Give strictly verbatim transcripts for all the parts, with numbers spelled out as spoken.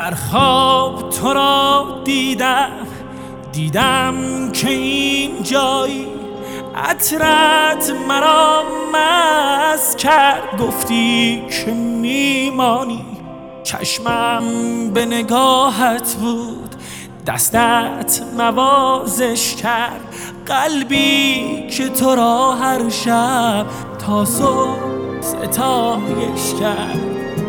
در خواب تو را دیدم، دیدم که این جایی عطرت مرا مست کرد. گفتی که میمانی، چشمم به نگاهت بود، دستت نوازش کرد. قلبی که تو را هر شب تا صبح ستایش کرد.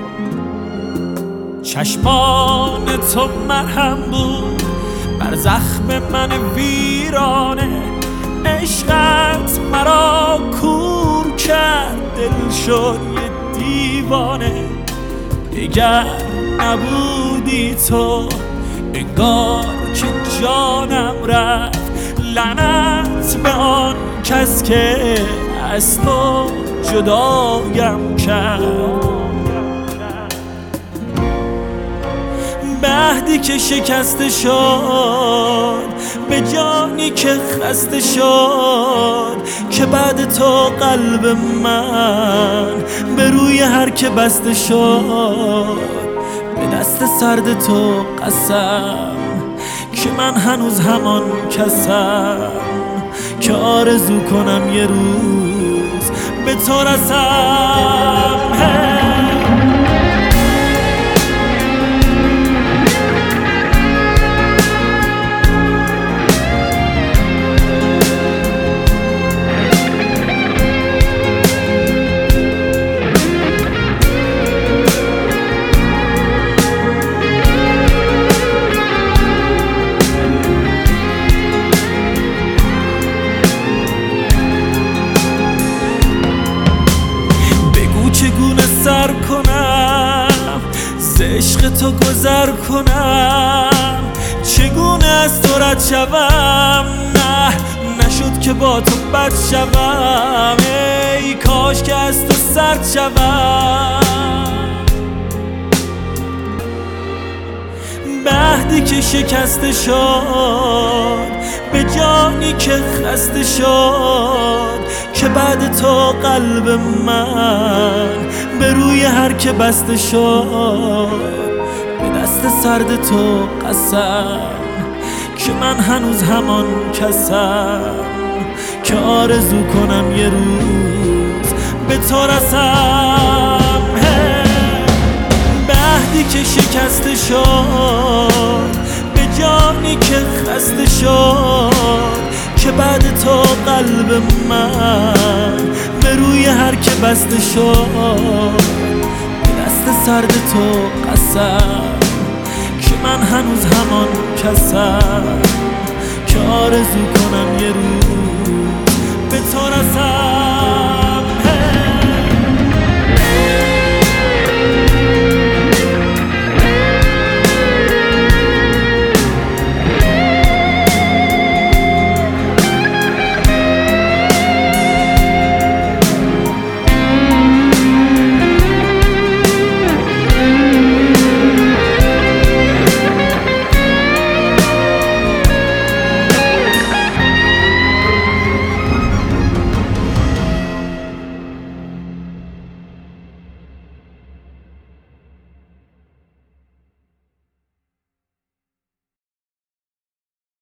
چشمان تو مرهم بود بر زخم من ویرانه، عشقت مرا کور کرد، دل شد یه دیوانه. دیگر نبودی تو، انگار که جانم رفت. لعنت به آن کس که از تو جدایم کرد. مهدی که شکسته شد، به جانی که خسته شد، که بعد تو قلب من به روی هر که بسته شد. به دست سرد تو قسم که من هنوز همان کسم، که آرزو کنم یه روز به تو رسم. چگونه سر کنم ز عشق تو گذر کنم، چگونه از تو رد شوم، نه نشد که با تو بد شوم. ای کاش که از تو سرد شوم. مهدی که شکسته شد، به جانی که خسته شد، که بعد تو قلب من به روی هر که بسته شد. به دست سرد تو قسم که من هنوز همان کسم، که آرزو کنم یه روز به تو رسم. مهدی که شکسته شد، به جانی که خسته شد، که بعد تو قلب من به روی هر که بسته شد. به دست سرد تو قسم که من هنوز همان کسم، که آرزو کنم یه روز به تو رسم.